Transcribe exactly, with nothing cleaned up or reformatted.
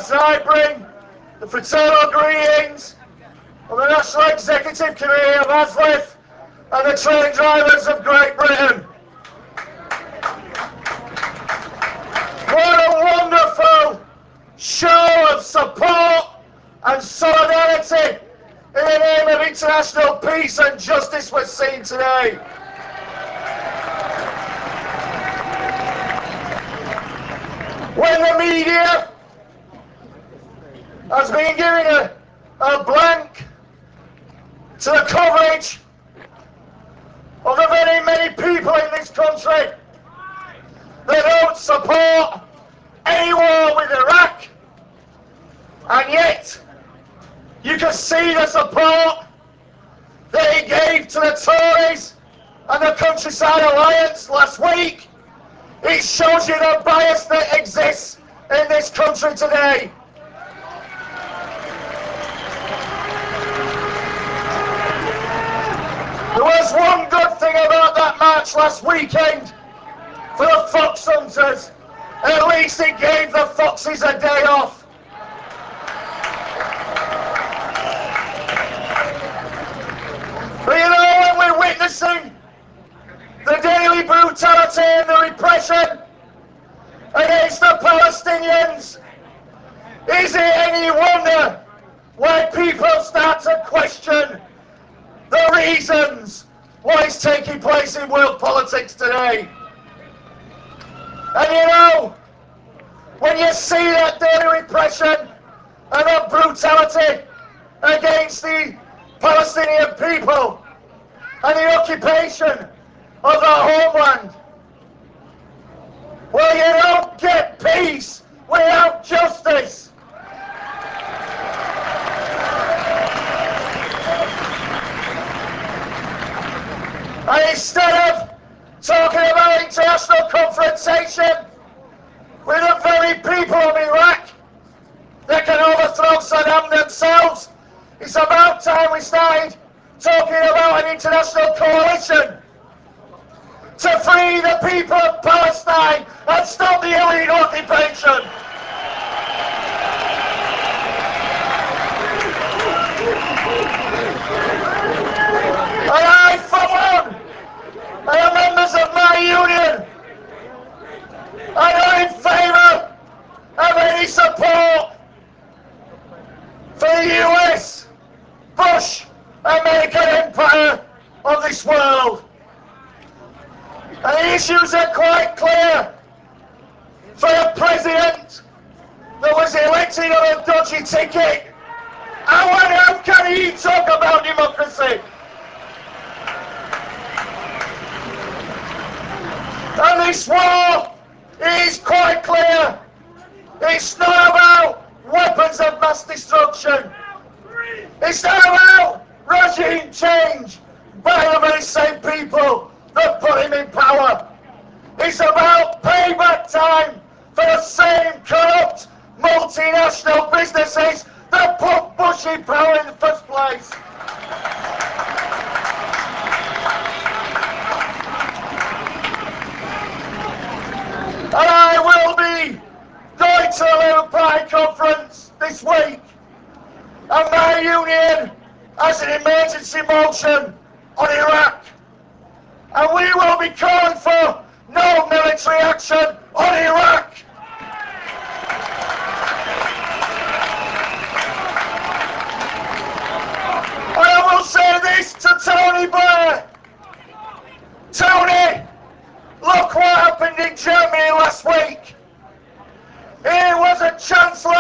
I bring the fraternal greetings of the National Executive Committee of ASLEF and the Train Drivers of Great Britain. What a wonderful show of support and solidarity in the name of international peace and justice we're seeing today. When the media has been giving a, a blank to the coverage of the very many people in this country that don't support any war with Iraq, and yet you can see the support that he gave to the Tories and the Countryside Alliance last week. It shows you the bias that exists in this country today. There was one good thing about that march last weekend for the fox hunters. At least it gave the foxes a day off. But you know, when we're witnessing the daily brutality and the repression against the Palestinians, is it any wonder why people start to question the reasons what is taking place in world politics today? And you know, when you see that daily repression and that brutality against the Palestinian people and the occupation of the homeland, well, you don't get peace without justice. And instead of talking about international confrontation with the very people of Iraq that can overthrow Saddam themselves, it's about time we started talking about an international coalition to free the people of Palestine and stop the illegal occupation. And I, for one, and the members of my union, are not in favour of any support for the U S, Bush, American empire of this world. And the issues are quite clear. For a president that was elected on a dodgy ticket, how on earth can he talk about democracy? And this war is quite clear. It's not about weapons of mass destruction. It's not about regime change by the very same people that put him in power. It's about payback time for the same corrupt multinational businesses that put Bush in power in the first place. And I will be going to the Labour Party conference this week, and my union has an emergency motion on Iraq, and we will be calling for no military action on Iraq. And I will say this to Tony Blair. Tony, look what happened in Germany last week. Here was a chancellor